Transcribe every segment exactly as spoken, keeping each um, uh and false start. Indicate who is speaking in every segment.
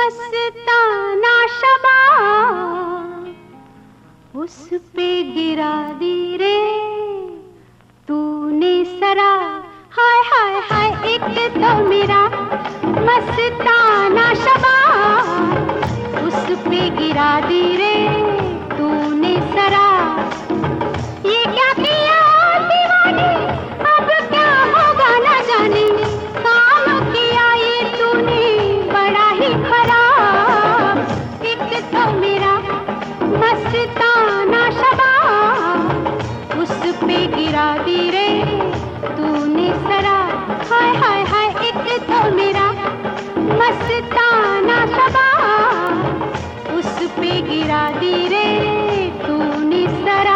Speaker 1: मस्ताना शबाब उस पे गिरा दी रे तूने सरा। हाय हाय हाय एक तो मेरा मस्ताना शबाब उस पे गिरा दी रे तूने सरा। ये क्या किया दीवाने अब क्या होगा न जाने, काम किया ये तूने बड़ा ही खराब। एक तो मेरा मस्ताना शबाब उस पे गिरा दी रे तूने सरा। हाय हाय हाय एक तो मेरा मस्ताना शबाब उस पे गिरा दी रे तूने सरा।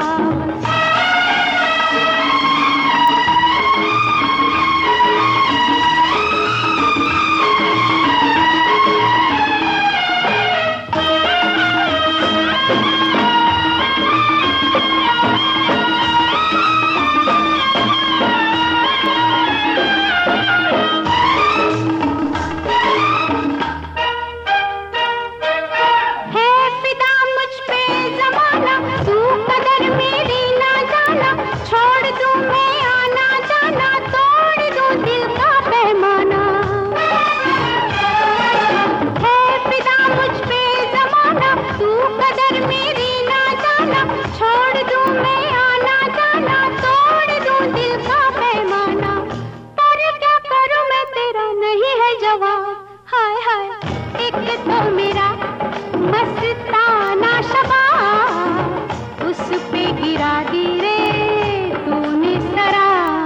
Speaker 1: हाय हाय एक तो मेरा मस्ताना शबाब उस पे गिरा दी रे तूने सरा।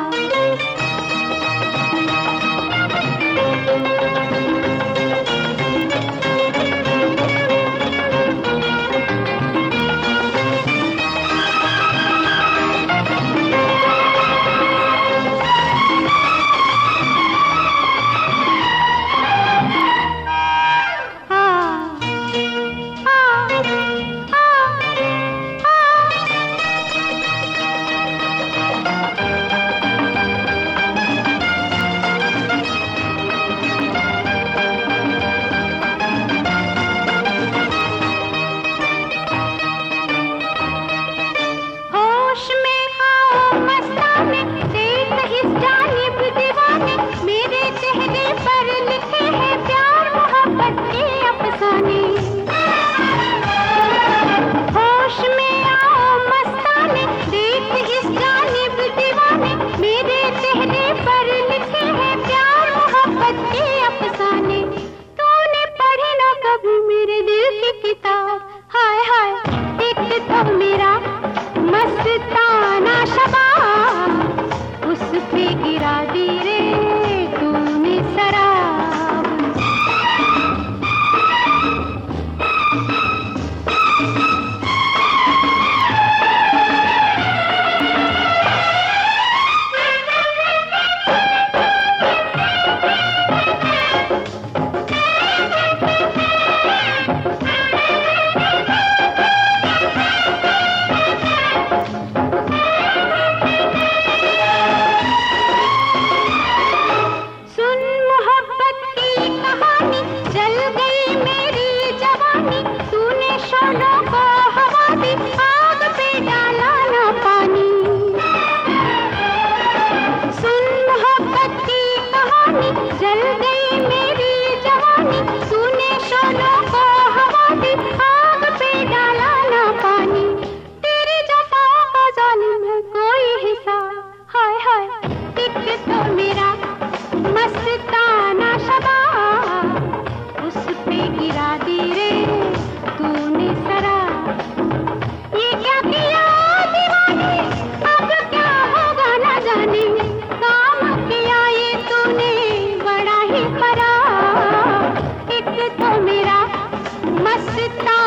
Speaker 1: मेरा मस्ताना शबाब उस पे गिरा दी रे तूने शराब। जल गई मेरी जवानी तूने शोलों को हवा दी आग पे डाला ना पानी। तेरी जफाओं का जालिम है कोई हिसाब। हाय हाय एक तो मेरा मस्ताना शबाब उस पे गिरा दी रे तूने शराब। ये क्या किया दीवाने अब क्या होगा ना जाने, काम किया ये तूने बड़ा ही खराब। एक तो मेरा मस्ता